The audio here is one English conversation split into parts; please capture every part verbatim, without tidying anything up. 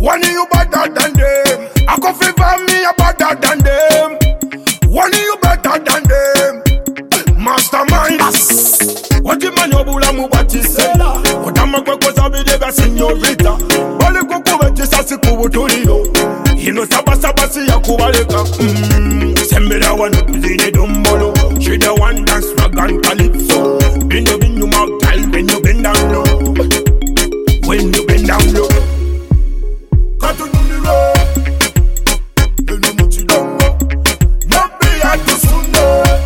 One of you better than them. I go favor me, a better than them. One of you better than them. Mastermind. What the man you bula mu batisela. What am I going to say de ga señorita. Bale koko beti sasi kubutuliro. Ino saba saba si ya kubaleka. Sembera wanu kuzine dombolo. She the one dance rag and calypso. Bend you bend you mouth tight when you bend down low. When you bend down low. Cut to the road. You know what you don't know. Not be at the sunday.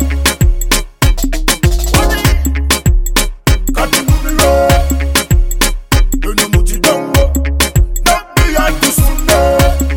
Cut to the road. You know what you don't know. Not be at the sunday.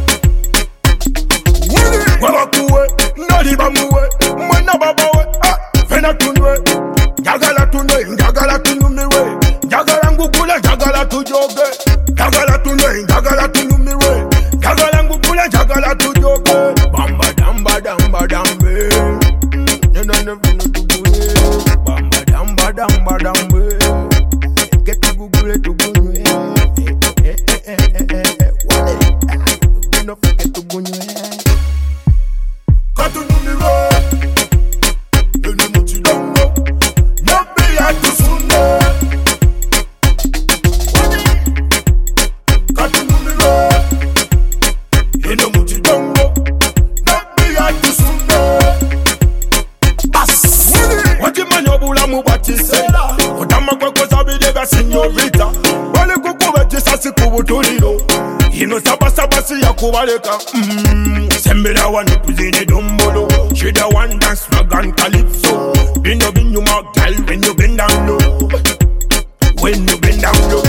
Wala kuwe, naliba muwe, mwena babawe, ah, fena tunwe. Jagala tunwe, jagala tunumiwe. Jagala ngukule, jagala tujoge. Jagala tunwe, jagala tunumiwe. Jagala ngukule, jagala tujoge. Bamba damba damba dambe. Nena nevino tuguye. Bamba damba damba dambe. Keti gugule tuguye. Eh eh eh eh eh eh. Wale, guno feke tuguye. Cut to the road. You know what you don't know. Not be at the sunday. Cut to the road. You know what you don't know. Not be at the sunday. Bass. What the man you bula mu batisela. What am I going to say de ga señorita. Bale koko beti sasi kubutuliro. Ino saba saba si ya kubaleka. Sembera wanu kuzine dombolo. She the one dance rag and calypso. Bend you bend you mouth tight when you bend down low. When you bend down low.